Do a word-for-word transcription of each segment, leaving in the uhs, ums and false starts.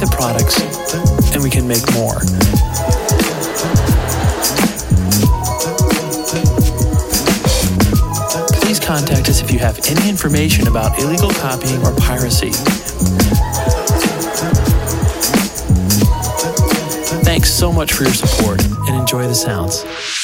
the products and we can make more. Please contact us if you have any information about illegal copying or piracy. Thanks so much for your support and enjoy the sounds.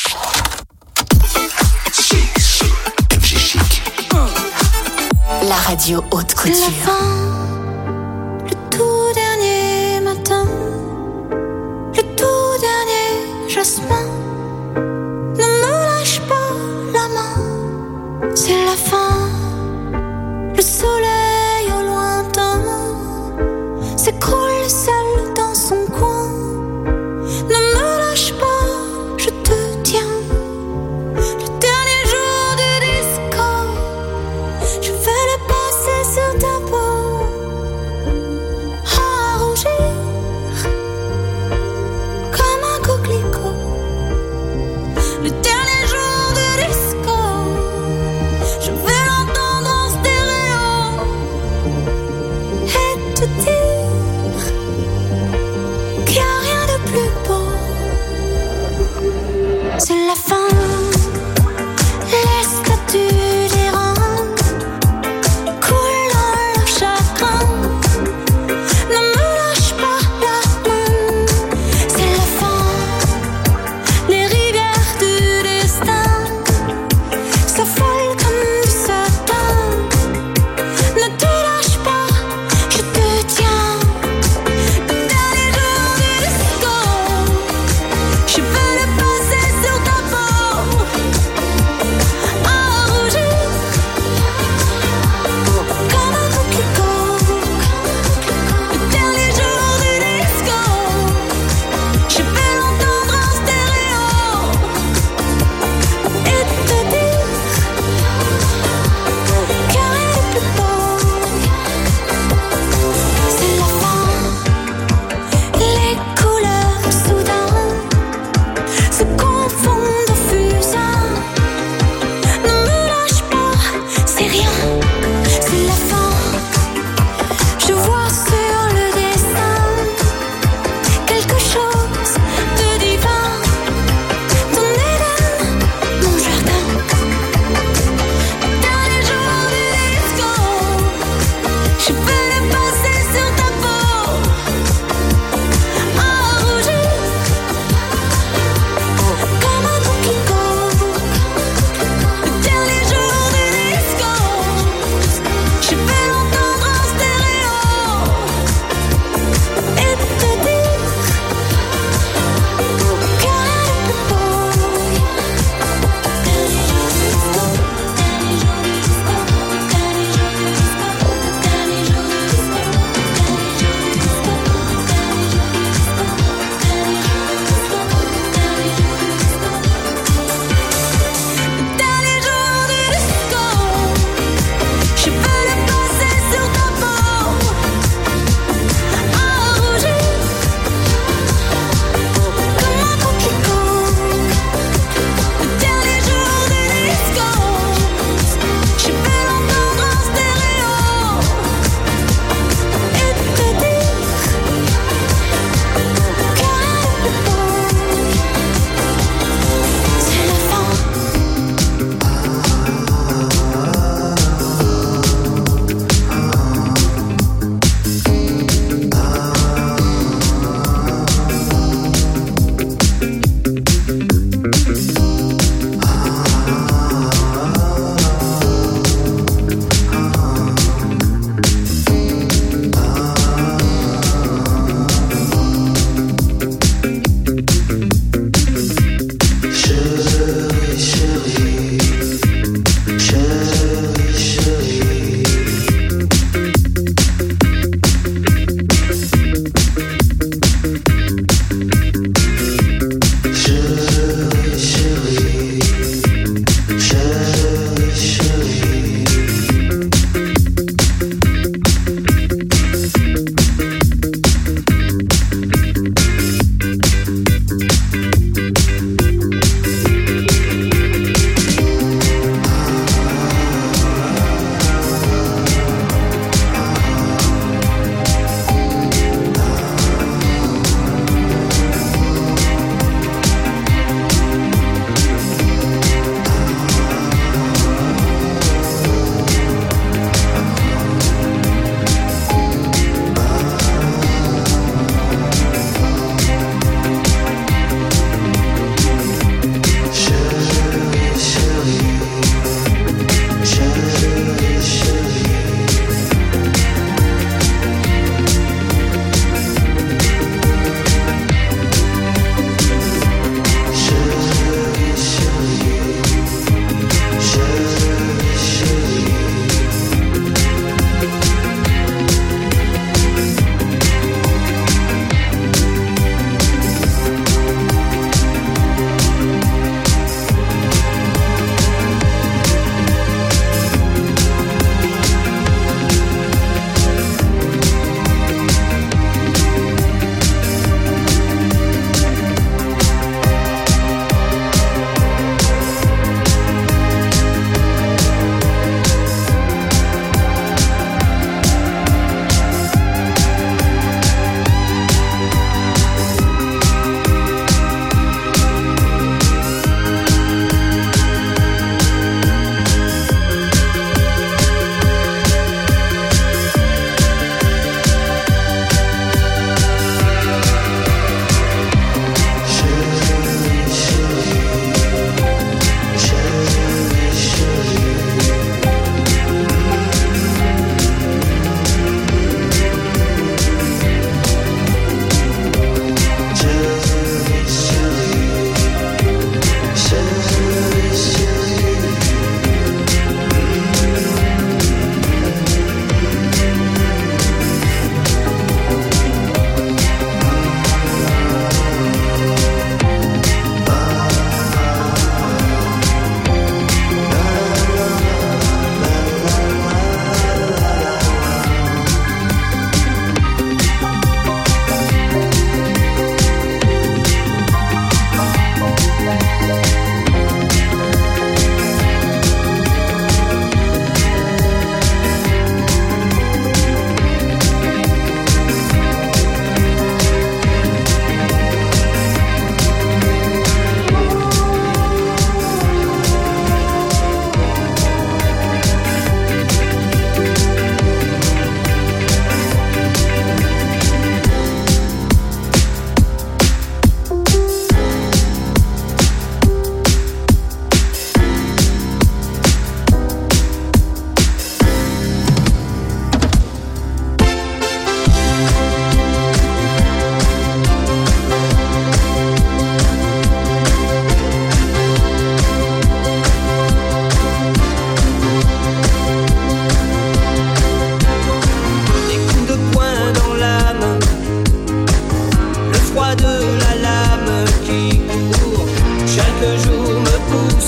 La radio haute couture. C'est la fin, le tout dernier matin, le tout dernier jasmin. Ne me lâche pas la main. C'est la fin, le soleil au lointain s'écroule seul dans son coin. Ne me lâche pas, je te tiens. Le dernier jour du disco, je vais le passer sur ta peau, à rougir comme un coquelicot. Le dernier jour du disco, je vais l'entendre en stéréo et te dire qu'il n'y a rien de plus beau. C'est la fin, les statues des reins coulent dans leur chagrin. Ne me lâche pas la main. C'est la fin, les rivières du destin s'affolent comme du satin. Ne te lâche pas, je te tiens. Le dernier jour du disco, je veux le passer sur ta peau.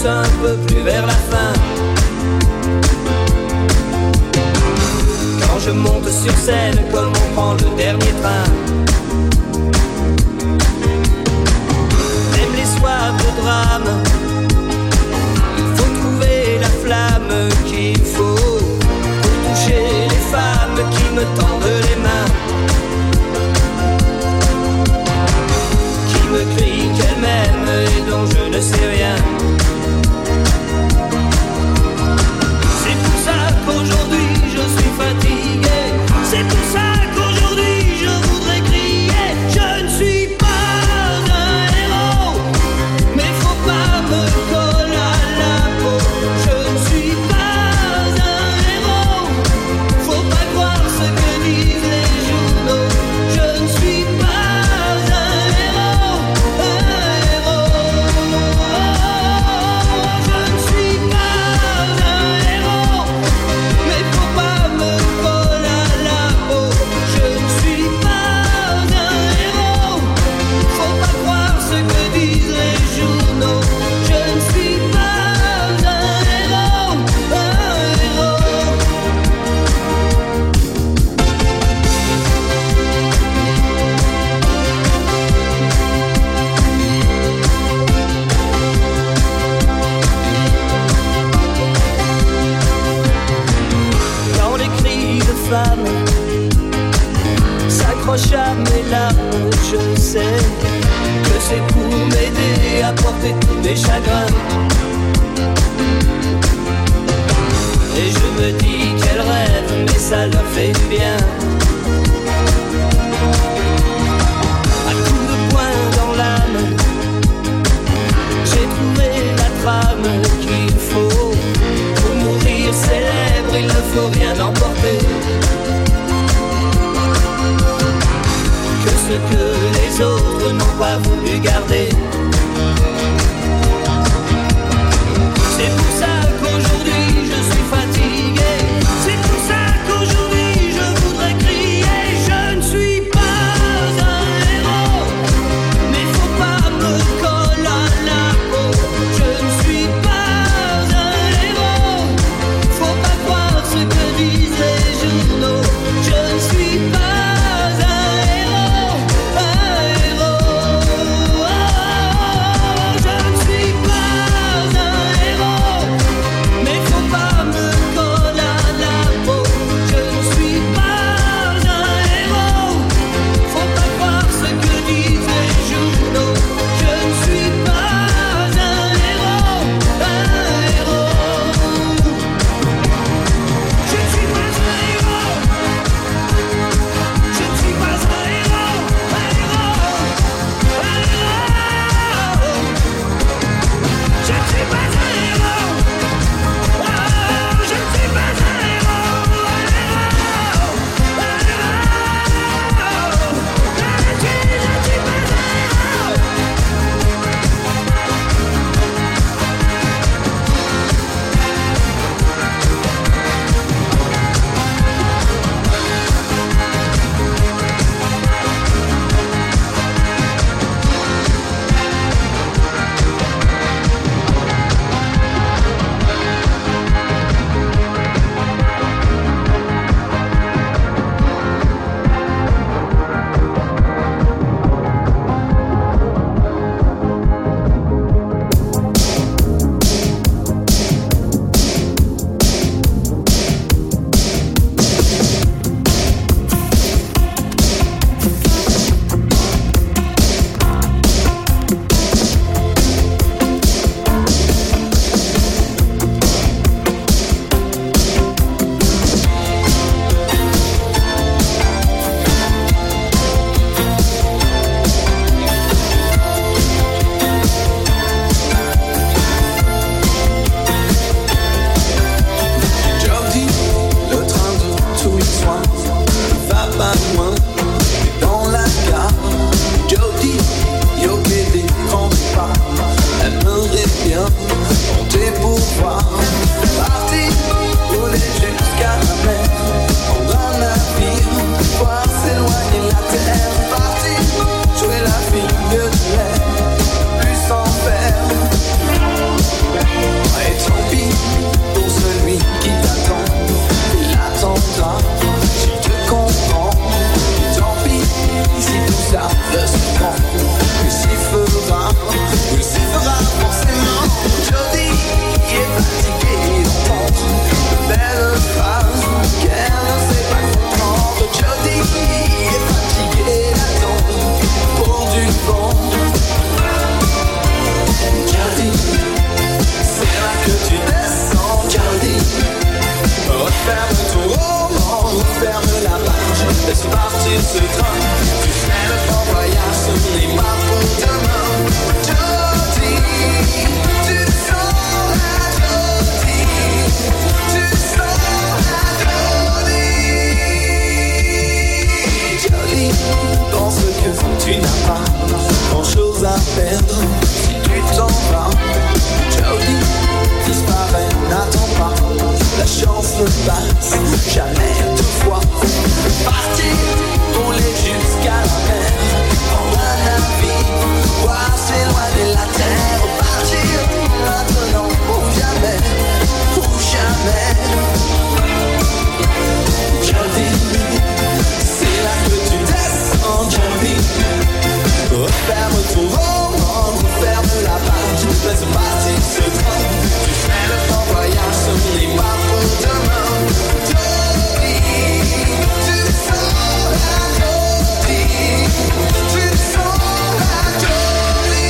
pousse un peu plus vers la fin. Quand je monte sur scène comme on prend le dernier train. Même les soirs de drame, il faut trouver la flamme qu'il faut pour toucher les femmes qui me tendent les mains, qui me crient qu'elles m'aiment et dont je ne sais rien. C'est pour ça qu'aujourd'hui je suis fatigué. C'est pour ça qu'aujourd'hui je voudrais crier. Je ne suis pas un héros, mais faut pas me coller à la peau. Je ne suis pas un héros, faut pas croire ce que disent les journaux. Je ne suis pas un héros, un héros. Je ne suis pas un héros, mais faut pas me coller à la peau. Je ne suis pas un héros, faut pas croire ce que disent les journaux. Je ne suis pas un héros, un héros. Quand les cris de femmes s'accrochent à mes larmes, je sais que c'est pour m'aider à porter tous mes chagrins. Et je me dis qu'elles rêvent, mais ça leur fait du bien. À coups de poing dans l'âme, j'ai trouvé la trame qu'il faut. Pour mourir célèbre, il ne faut rien emporter. Que ce que les autres n'ont pas voulu garder. C'est pour ça qu'aujourd'hui je suis fatigué. C'est pour ça qu'aujourd'hui je voudrais crier. Je ne suis pas un héros, mais faut pas me coller à la peau. Je ne suis pas un héros, faut pas croire ce que disent les journaux. Je ne suis pas un héros, un héros. Tu n'as pas grand chose à perdre si tu t'en vas. Jody disparaît, n'attends pas, la chance ne passe jamais deux fois. Partir, rouler jusqu'à la mer, prendre un navire, voir s'éloigner la terre. Partir maintenant ou jamais, ou jamais. Jody, c'est là que tu descends, Jody. Referme ton roman, referme la page, laisse partir ce train. Tu fais le grand voyage, ce n'est pas pour demain. Jody, tu sens la Jody, tu sens la Jody.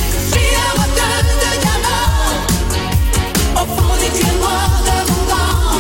Au fond des tiroirs de mon grand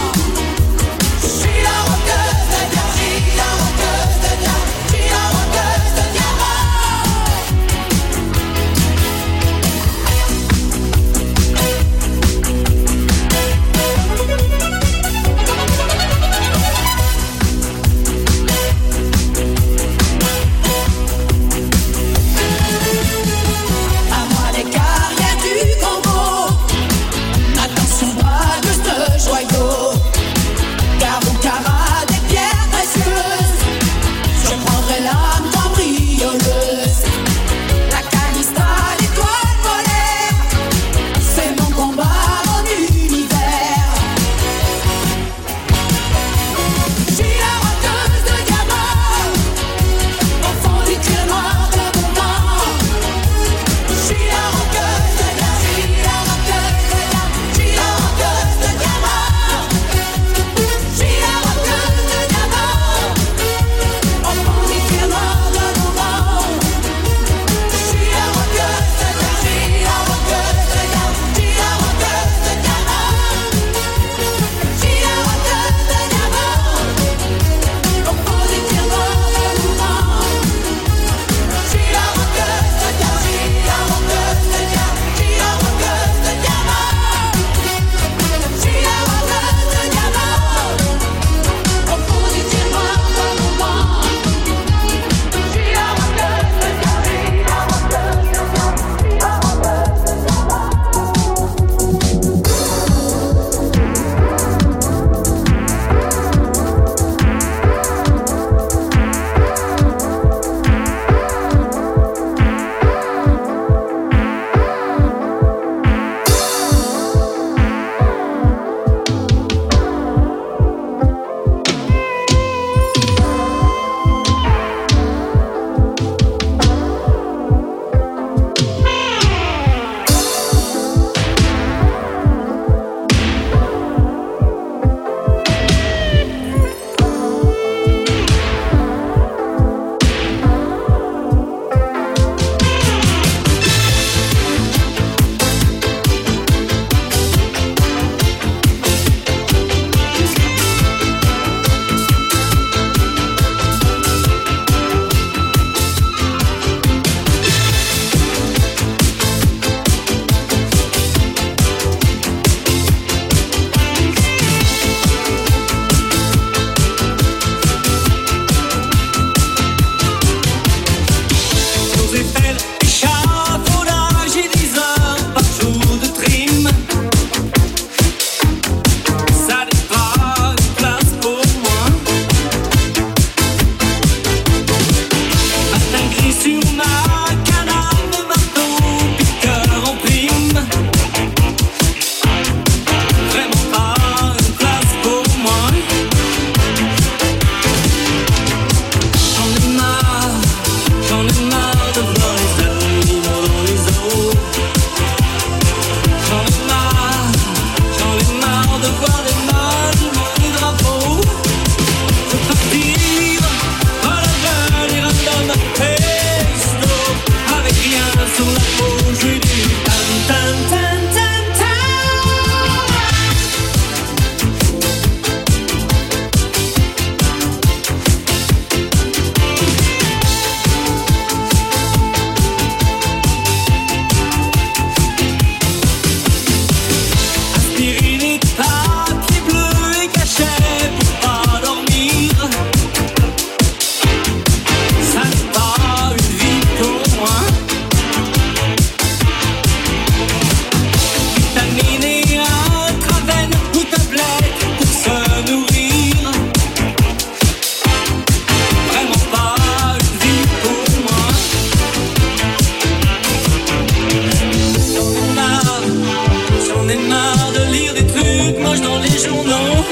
les journaux.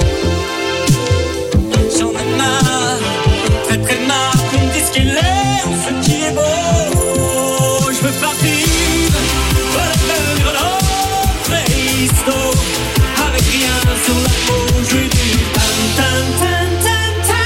J'en ai marre, très très marre qu'on me dise qu'il est ce qui est beau. Je veux partir, revenir dans préhisto, avec rien sur la peau. Je veux du tam tam tam tam tam.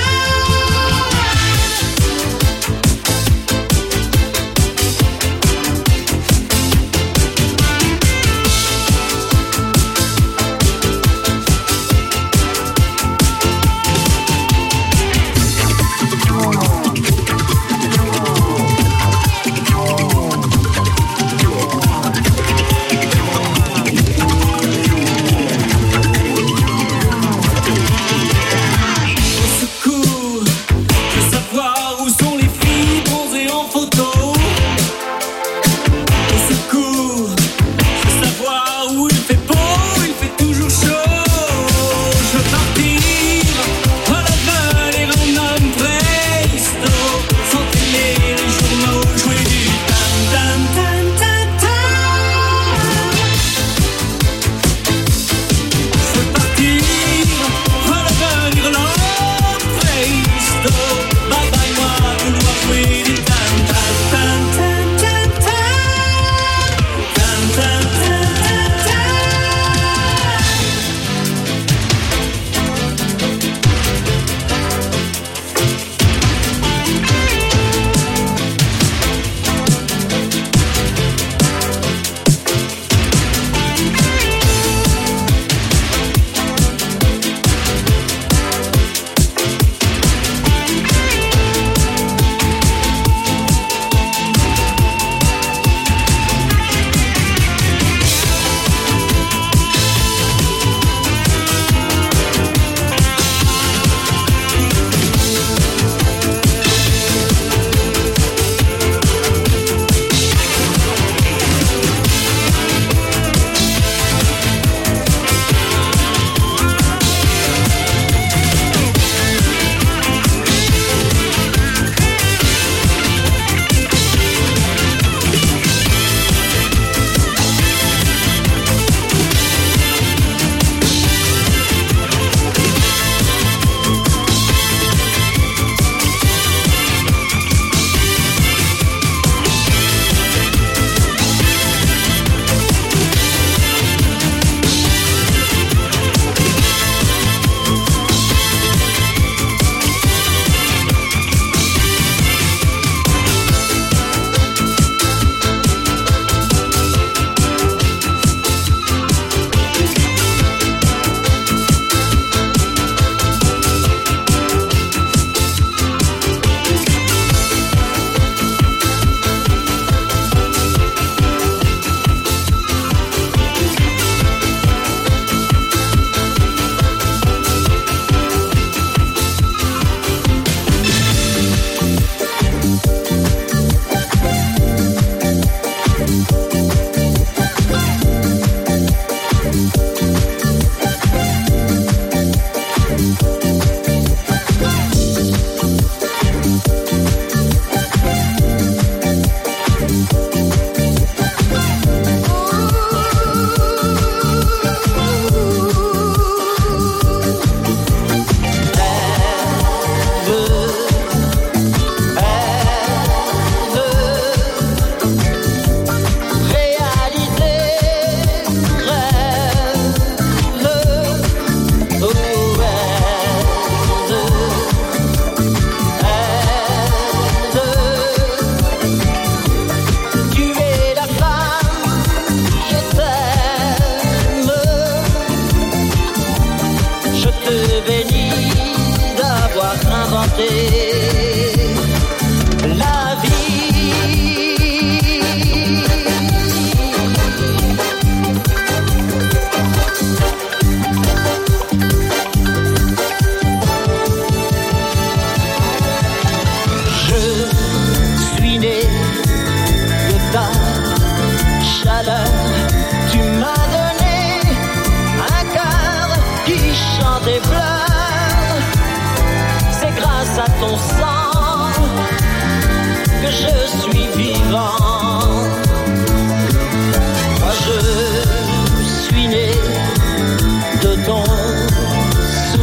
Moi je suis né de ton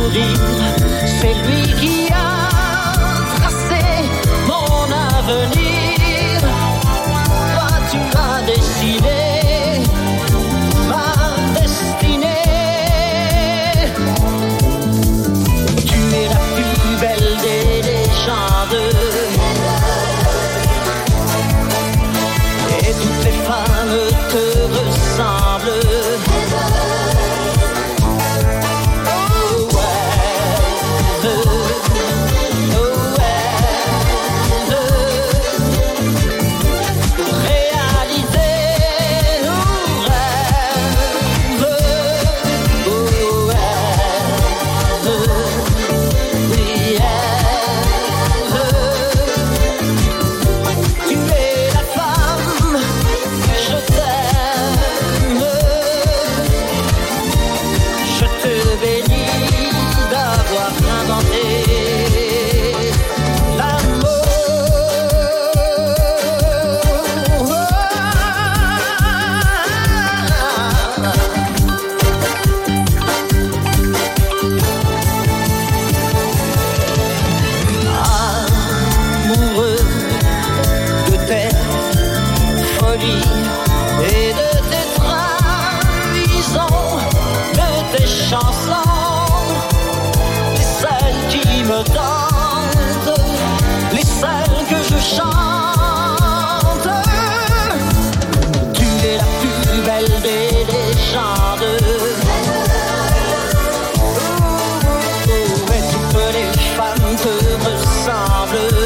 sourire, c'est lui qui a tracé mon avenir. Toi tu as dessiné ma destinée. Tu es la plus belle des légendes, et toutes les femmes te ressemblent. Les celles que je chante, tu es la plus belle des légendes. Mais toutes les femmes te ressemblent.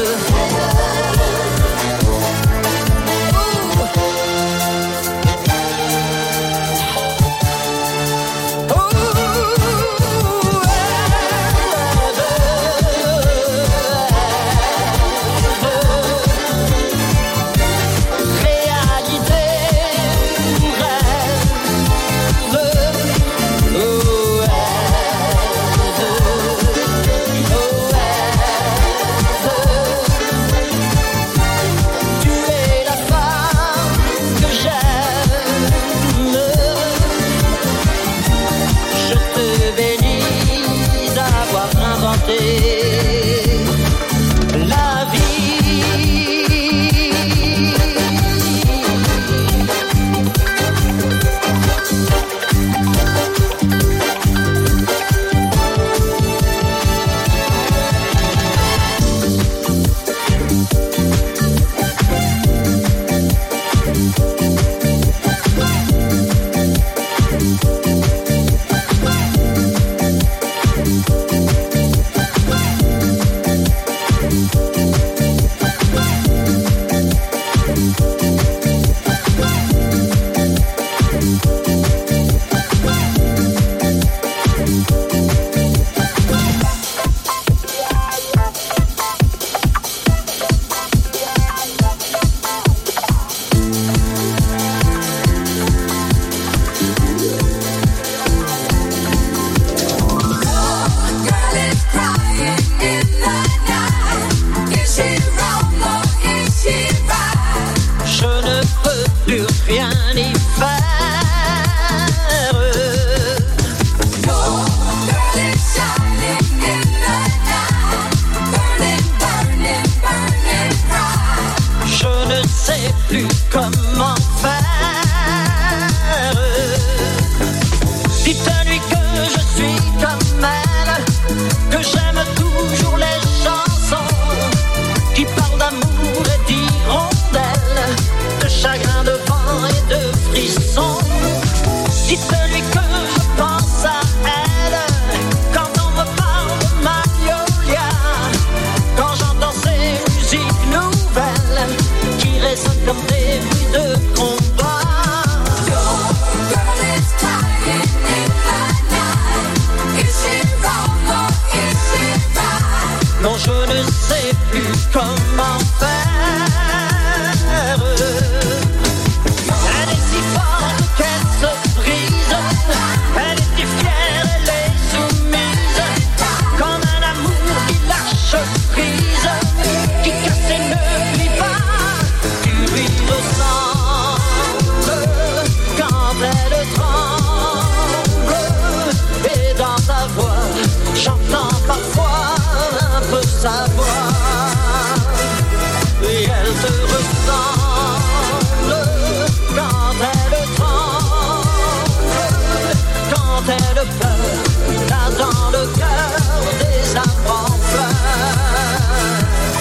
toi, j'entends parfois un peu sa voix. Et elle te ressemble quand elle tremble, quand elle pleure, là dans le cœur des arbres en fleurs.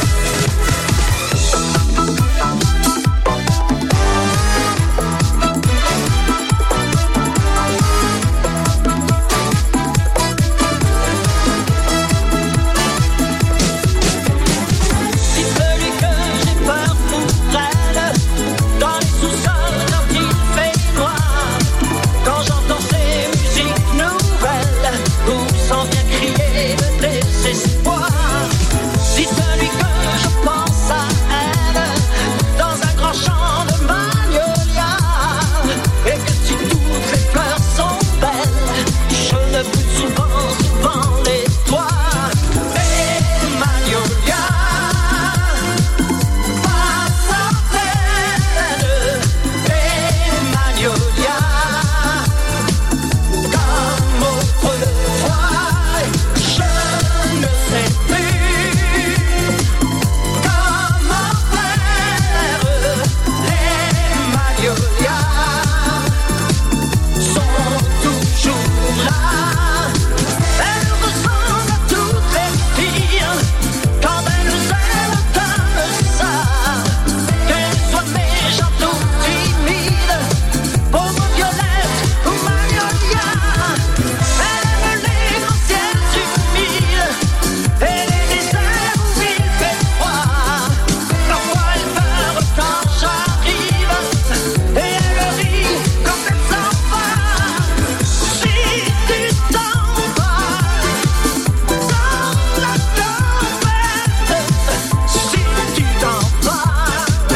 Dites-lui que je pense à elle dans un grand champ de magnolias, et que si toutes les fleurs sont belles, je ne brûle souvent, souvent les toits. Les magnolias passent à peine, les magnolias comme autrefois. Je ne sais plus comment faire. Les magnolias sont toujours là. Elles ressemblent à toutes les filles quand elles aiment comme ça. Qu'elles soient méchantes ou timides, pauvres violettes ou magnolias, elles aiment les grands ciels humides et les déserts où il fait froid. Parfois elles pleurent quand j'arrive et elles rient quand elles s'en vont. Si tu t'en vas dans la tempête, si tu t'en vas, tu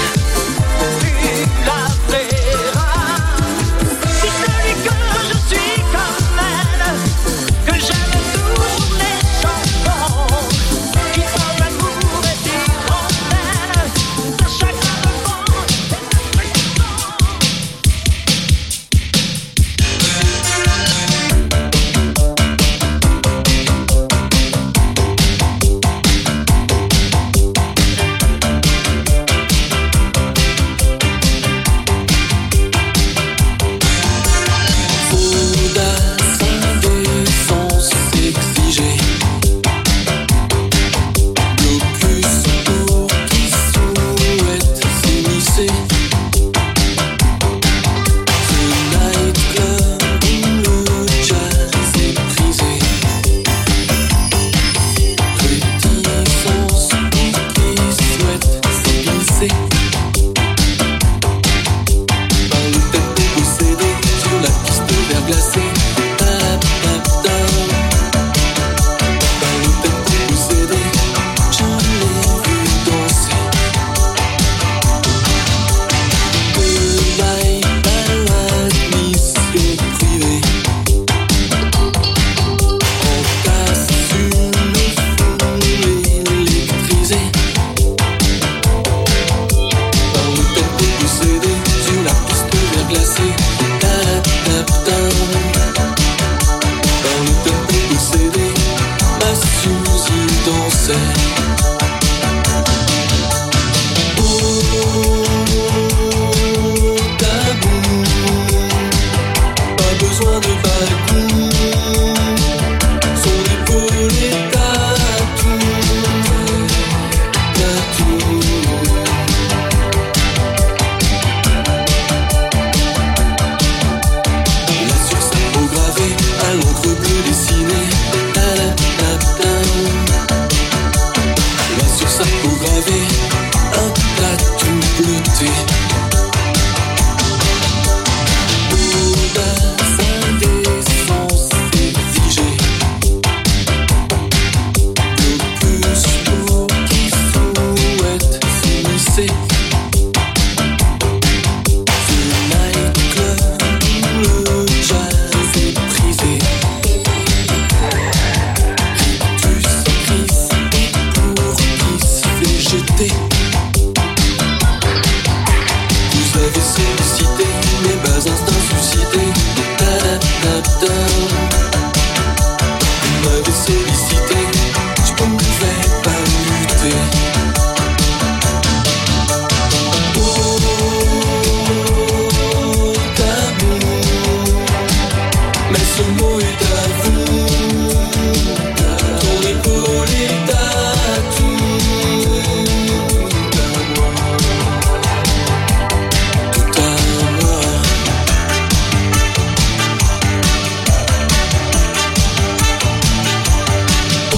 la verras. Dis-lui que je suis comme elle, que j'aime toujours les chansons qui parlent d'amour et d'hirondelle, de chacun de vent et de frisson. Audace, indécence exigée. Blocus pour qui souhaite s'immiscer. Ce nightclub où le jazz est prisé. Réticence pour qui souhaite s'évincer. Par le tempo possédé sur la piste verglacée. Tap, tap, tap. Par le tempo possédé, je l'ai vu danser. De night à l'admission privée. Entasse une foule électrisée. Par le tempo possédé sur la piste verglacée. Tap, tap, tap. Par le tempo possédé, ma Suzy dansait. Oh, tabou, pas besoin de balcon. Son épaule est à tout, à tout. Là sur sa peau gravée, à l'encre bleue dessinée. Tap, tap, tap. sollicité, je pouvais pas lutter. Oh, tabou, mais ce mot est à vous. Ton épaule est à tout, tout à moi, tout à moi. Oh,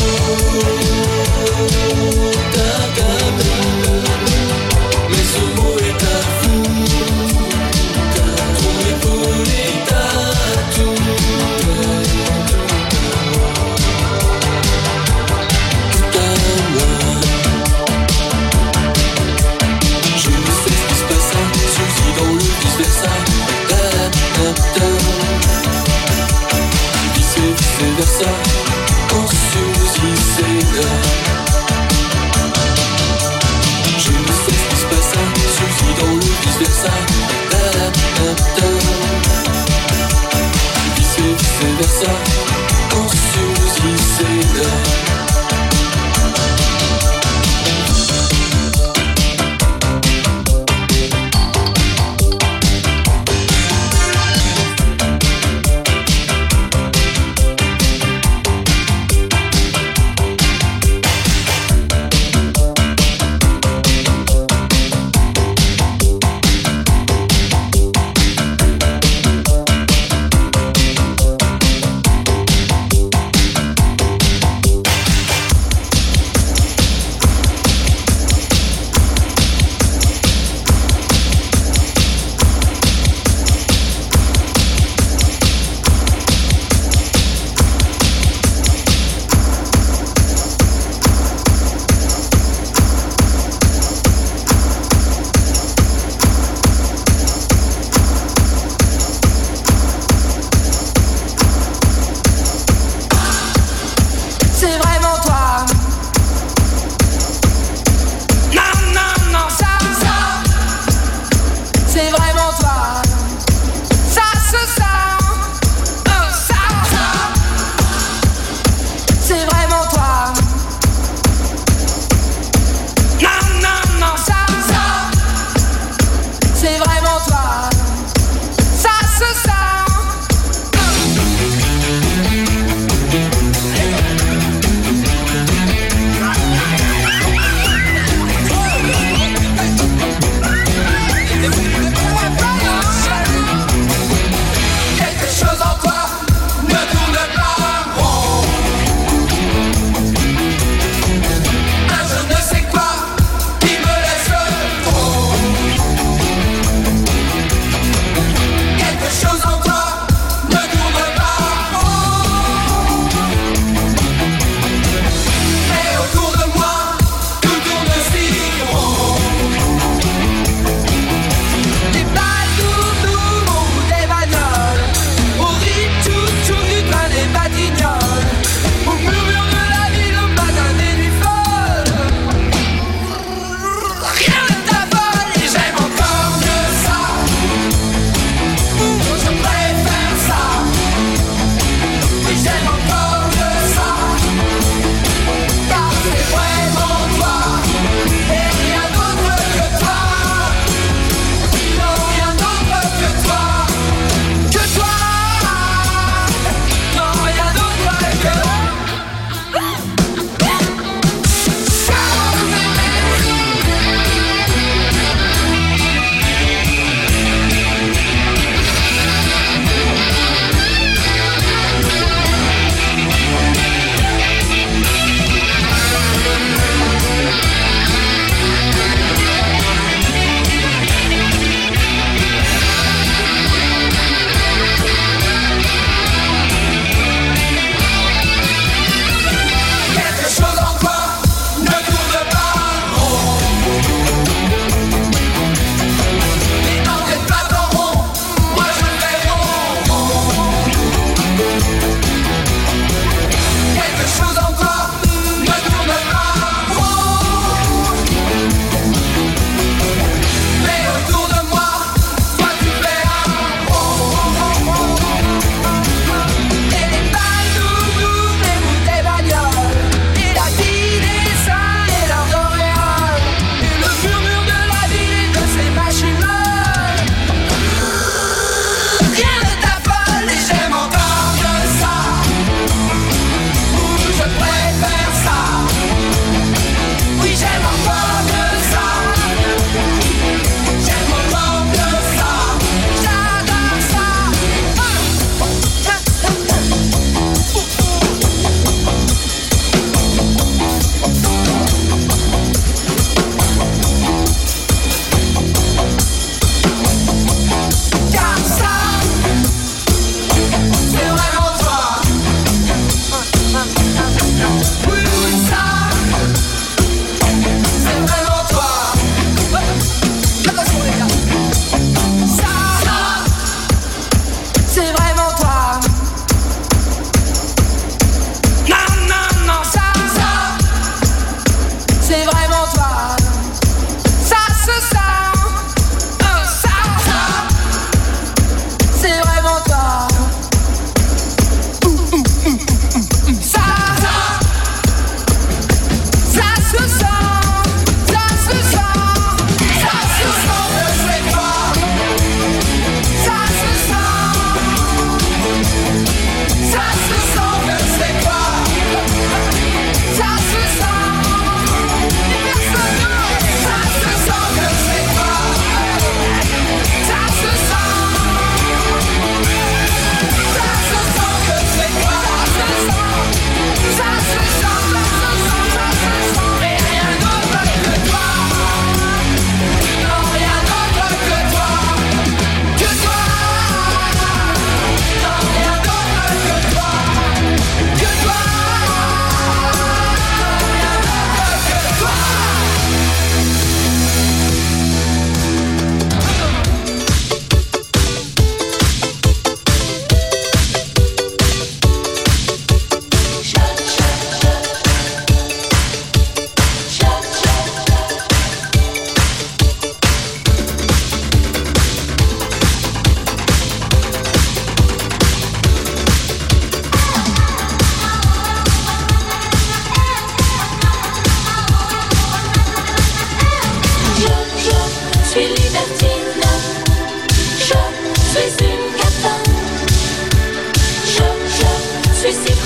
tabou, mais ce mot est à vous. Ton épaule est à tout. Je ne sais ce qui se passe, souci dans le vice-versa. Vice et vice-versa, en Suzy c'est là. Je ne sais ce qui se passe, souci dans le vice-versa. Vice et vice-versa, en Suzy c'est là.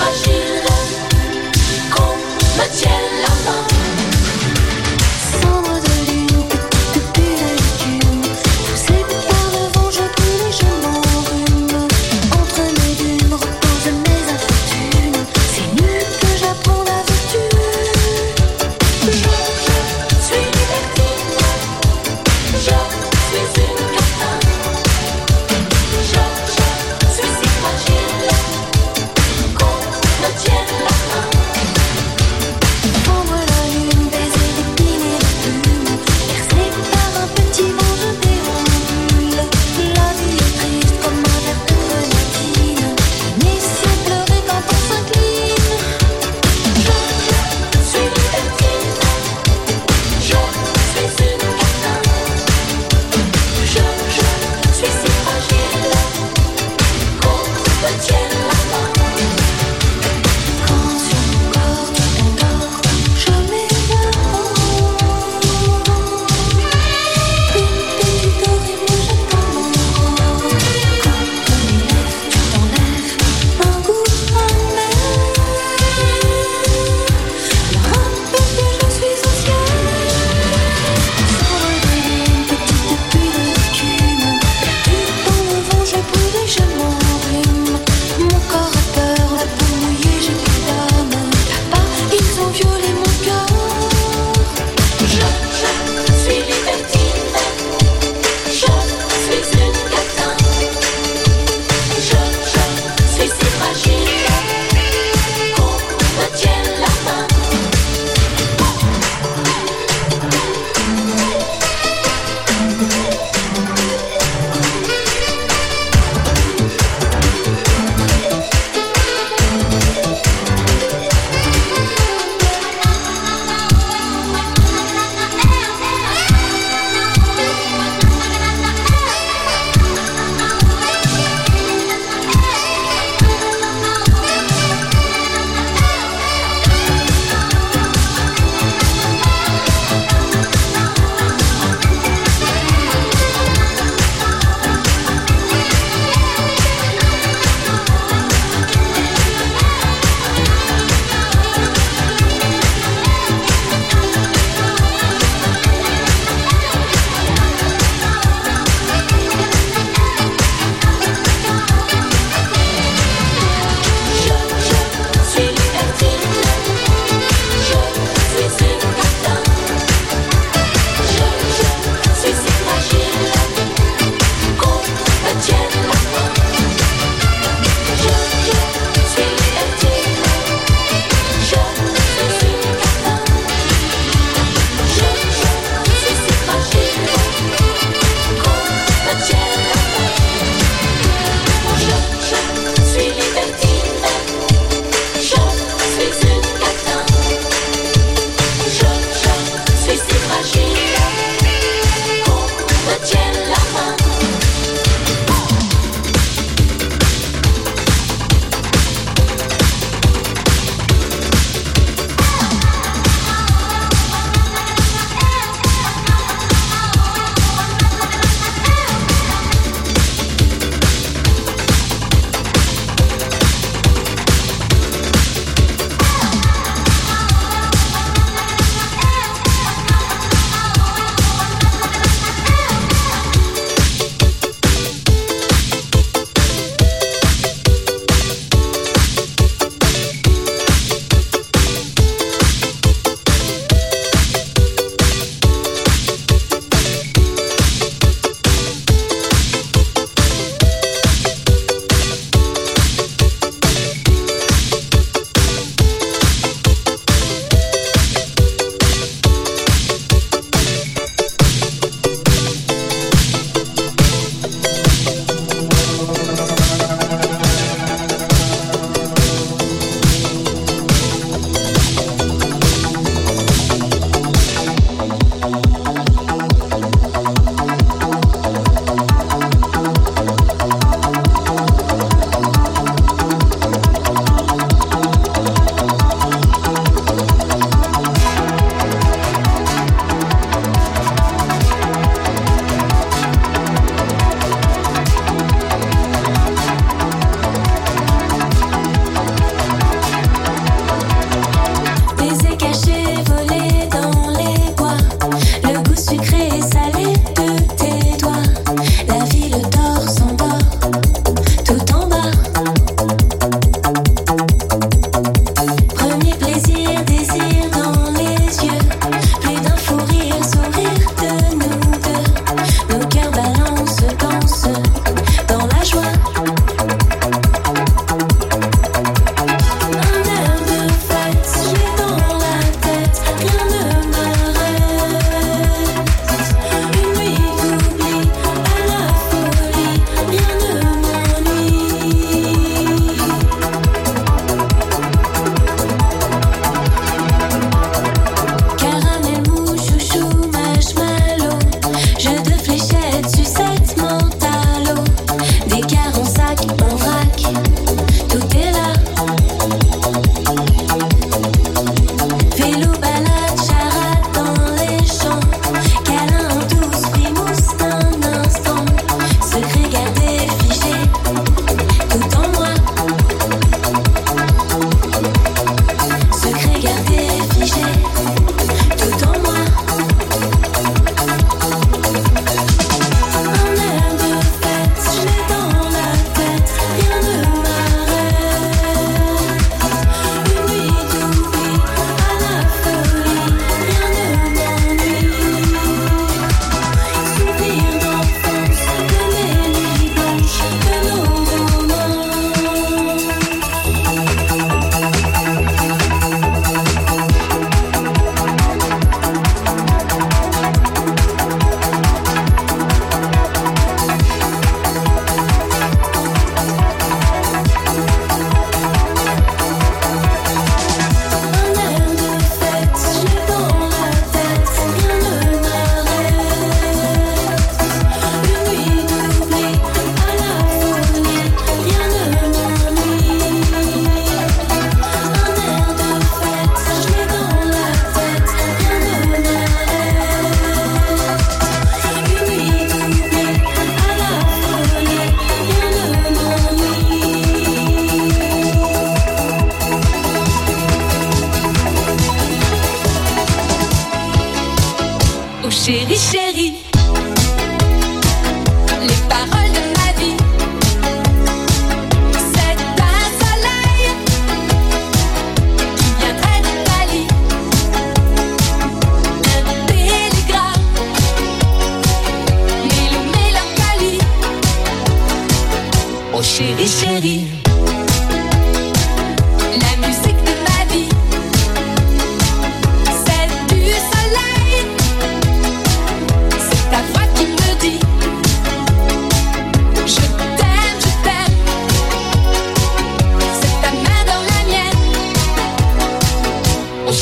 fragile, qu'on me tienne la main. Cendre de lune, petite bulle à l'écume, poussée par le vent, je brûle et je m'enrhume. Entre mes dunes reposent mes infortunes, c'est nu que j'apprends la vertu. Je, je suis victime, je suis une catin. Je, je suis si fragile, qu'on me tienne la main. Prendre la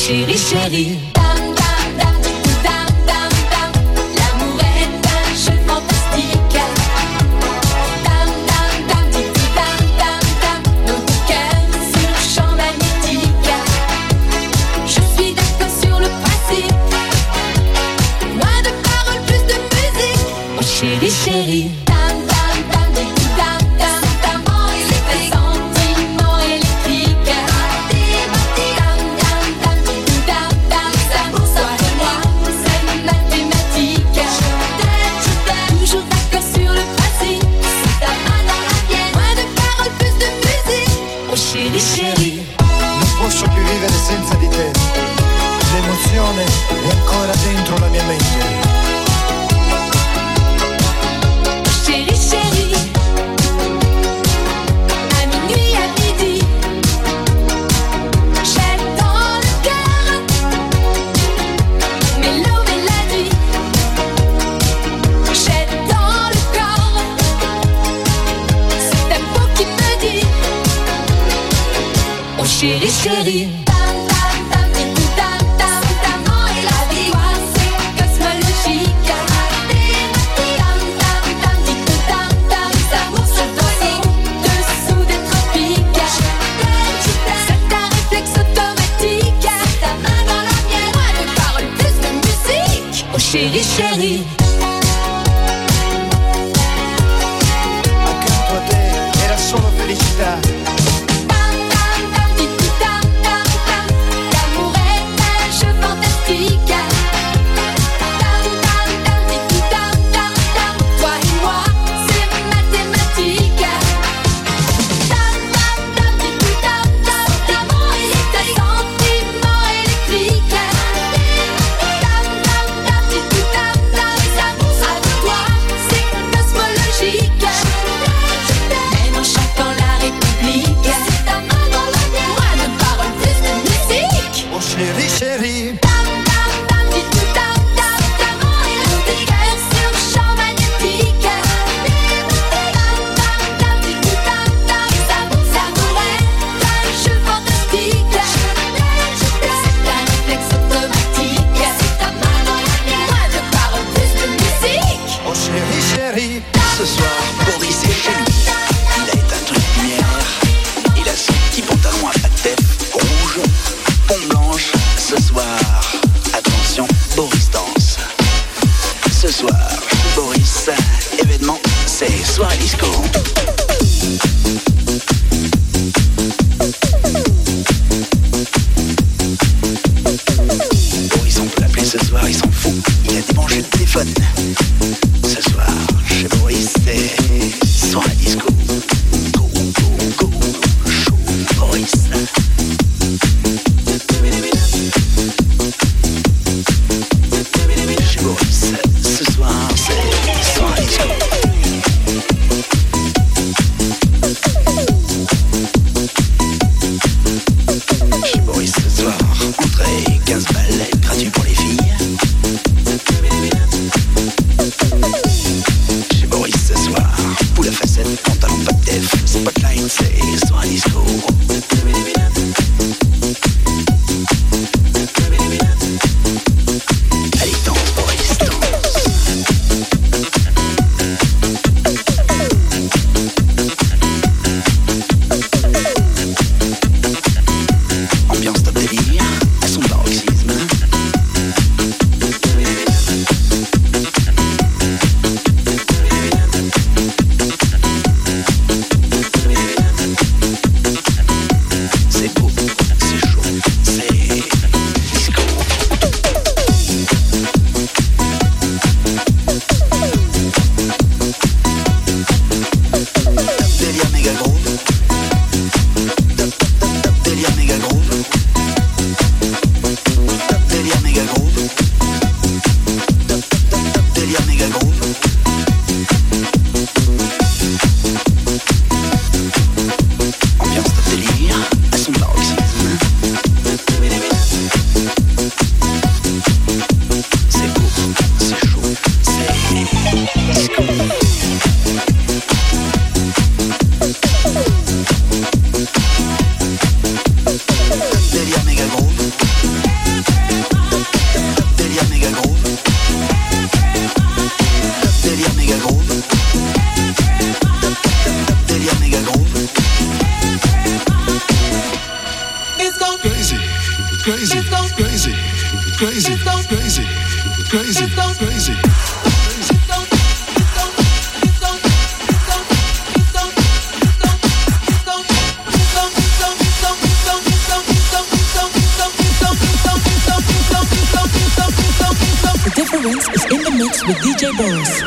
chéri, chéri. Dam, dam, dam, dam, dam, dam. L'amour est un jeu fantastique. Dam, dam, dam, dam, dam, dam. Nos deux cœurs sur champ magnétique. Je suis d'accord sur le principe. Moins de paroles, plus de musique. Oh chéri, chéri. Dam, dam, dam, dam, dam, dam, dam. C'est un sentiment électrique. Dam, dam, dam, dam, dam, dam. Toi et moi, c'est mathématique. Toujours d'accord sur le principe. C'est ta main dans la mienne. Moins de paroles, plus de musique. Oh chéri, chéri. Non posso più vivere senza di te. L'emozione è ancora dentro la mia mente. Chéri, chéri, à minuit, à midi, j'ai dans le cœur mélo, mélodie. J'ai dans le corps ce tempo qui me dit oh chéri, chéri. Tam, tam, tam, di, di, tam, tam, tam. Et la vie, c'est cosmologique. Tam, tam, tam, di, di, tam, tam. L'amour se doit au-dessous des tropiques. C'est un réflexe automatique. Ta main dans la mienne. Moins de paroles, plus de musique. Oh chéri, chéri. Accanto a te era solo felicità. Tam, tam, tam, di, di, tam, tam, tam. L'amour est un jeu fantastique. Tam, tam, tam, di, di, tam, tam, tam. Toi et moi, c'est mathématique. Tam, tam, tam, di, di, tam, tam, tam. C'est un sentiment électrique. Tam, tam, tam, di, di, tam, tam. Avec toi, c'est cosmologique. Mais en chantant la République, c'est ta main dans la mienne. Moins de paroles, plus de musique. Oh chéri, chéri. Tam, tam, tam, di, di, tam, tam, tam. Et nos deux cœurs sur champ magnétique. Tam, tam, tam, di, di, tam, tam. L'amour est un jeu fantastique. C'est un réflexe automatique. C'est ta main dans la mienne. Moins de paroles, plus de musique. Oh chéri, chéri. Ce soir, Boris est chez lui. Il a éteint toute lumière. Il a son petit pantalon à pas de def rouge, pompe blanche. Ce soir, attention, Boris danse. Ce soir, Boris, événement, c'est soirée disco. Boris, on peut l'appeler ce soir, il s'en fout. Il a débranché le téléphone. Ce soir, chez Boris, c'est soirée disco. Go, go, go, chaud, Boris. Chez Boris, ce soir, c'est soirée disco. Chez Boris, ce soir, entrée quinze balles, gratuit pour les filles. Chez Boris ce soir, poule à facettes, pantalon pas de def, spotlight, c'est soirée disco. Allez, danse, Boris, danse. Ambiance top délire, à son paroxysme. C'est beau, c'est chaud, c'est disco. Top délire méga groove. Top, top, top, top délire méga groove. Top délire méga groove. Top, top, top, top délire méga groove. Ambiance top délire, à son paroxysme. C'est beau, c'est chaud, c'est disco. crazy, crazy, crazy, crazy, crazy, crazy. The difference is in the mix with D J Boris.